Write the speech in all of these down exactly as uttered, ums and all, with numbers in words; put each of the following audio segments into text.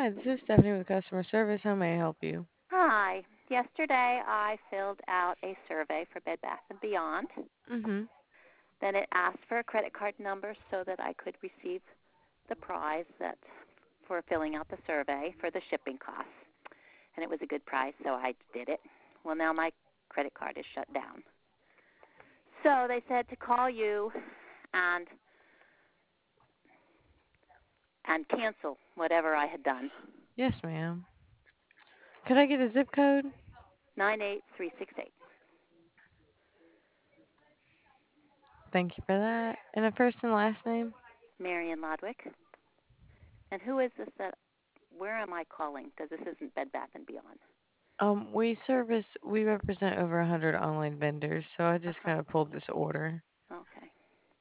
Hi, this is Stephanie with customer service. How may I help you? Hi. Yesterday I filled out a survey for Bed Bath and Beyond. Mm-hmm. Then it asked for a credit card number so that I could receive the prize that for filling out the survey for the shipping costs. And it was a good price, so I did it. Well, now my credit card is shut down. So they said to call you and and cancel whatever I had done. Yes, ma'am. Could I get a zip code? nine eight three six eight. Thank you for that. And a first and last name? Marion Lodwick. And who is this that where am I calling? Because this isn't Bed Bath and Beyond. Um, we service, we represent over a hundred online vendors, so I just Uh-huh. kind of pulled this order. Okay.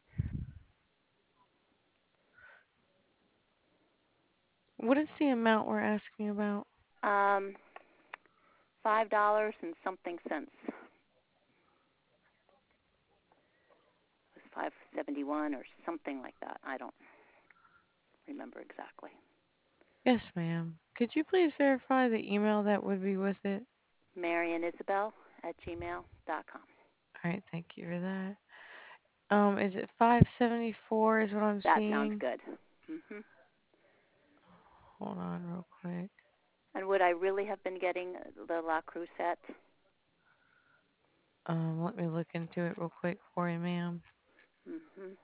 What is the amount we're asking about? Um, five dollars and something cents. It was five seventy one or something like that. I don't remember exactly. Yes, ma'am. Could you please verify the email that would be with it? Marian Isabel at gmail dot com. All right, thank you for that. Um, is it five seventy-four is what I'm That sounds seeing? good. Mhm. Hold on real quick. And would I really have been getting the La Crusette? Um, let me look into it real quick for you, ma'am. Mhm.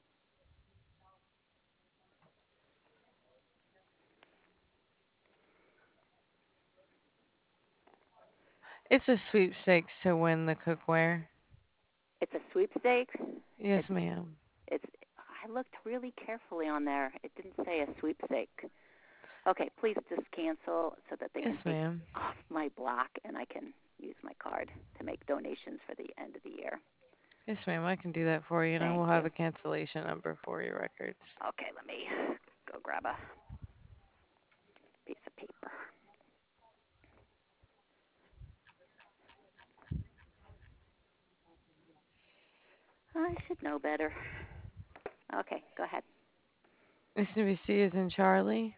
It's a sweepstakes to win the cookware. It's a sweepstakes. Yes, It's ma'am. it's. I looked really carefully on there. It didn't say a sweepstake. Okay, please just cancel so that they can Yes, take ma'am. off my block and I can use my card to make donations for the end of the year. Yes, ma'am. I can do that for you, and I Thank will you. have a cancellation number for your records. Okay, let me go grab a piece of paper. I should know better. Okay, go ahead. It's gonna be C as in Charlie.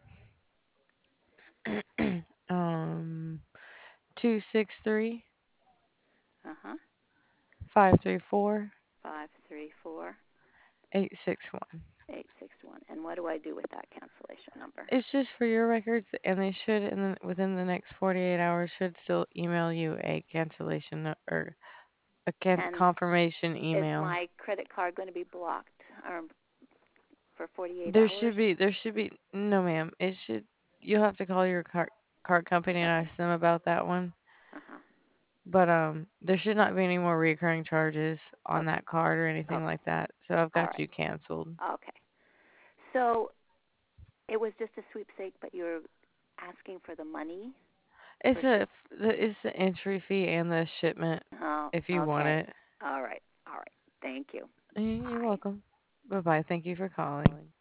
um, two six three Uh huh. five three four Five three four eight six one. eight six one. And what do I do with that cancellation number? It's just for your records, and they should, in the, within the next forty-eight hours, should still email you a cancellation no- or a can- And confirmation is email. my credit card going to be blocked um, for forty-eight There hours? should be, there should be, no, ma'am. It should, you'll have to call your card card company and Okay. ask them about that one. Uh huh. But um, there should not be any more recurring charges on Okay. that card or anything Okay. like that. So I've All got right. you canceled. Okay. So it was just a sweepstake, but you're asking for the money It's for a ship. f- the it's the entry fee and the shipment Oh, if you want okay. it. All right. All right. Thank you. Y- You're Bye. welcome. Bye bye. Thank you for calling.